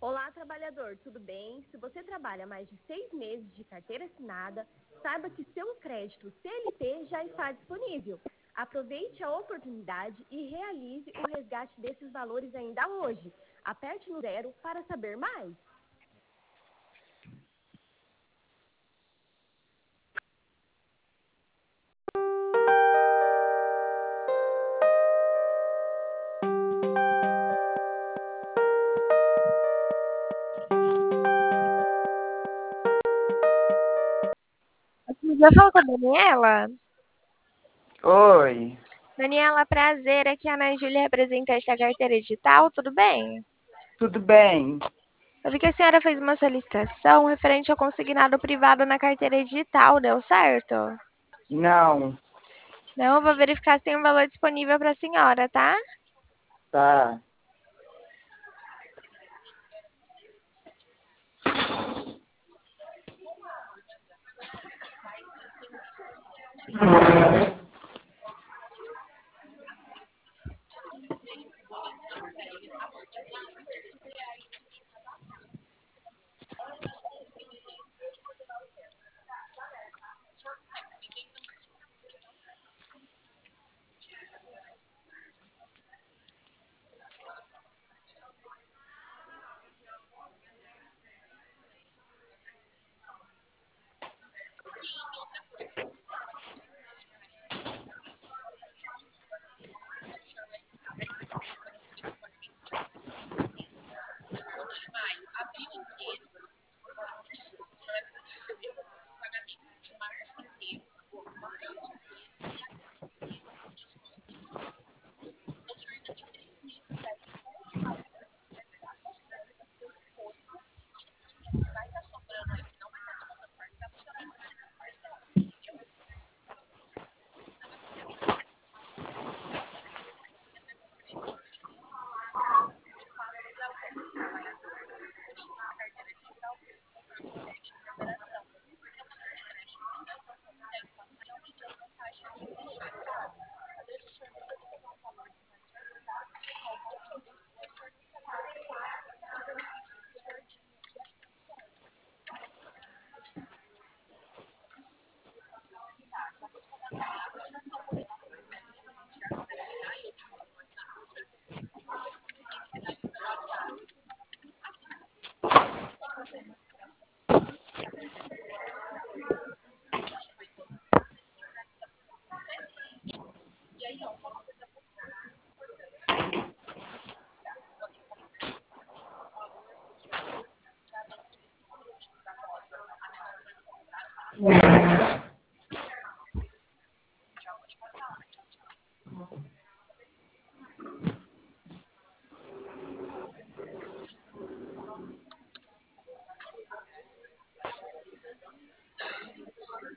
Olá, trabalhador, tudo bem? Se você trabalha mais de 6 meses de carteira assinada, saiba que seu crédito CLT já está disponível. Aproveite a oportunidade e realize o resgate desses valores ainda hoje. Aperte no zero para saber mais. Já falou com a Daniela? Oi, Daniela, prazer. Aqui é a Ana Júlia, representante da carteira digital. Tudo bem? tudo bem? Eu vi que a senhora fez uma solicitação referente ao consignado privado na carteira digital. Deu certo? Não, Não, eu vou verificar se tem um valor disponível para a senhora, tá? tá.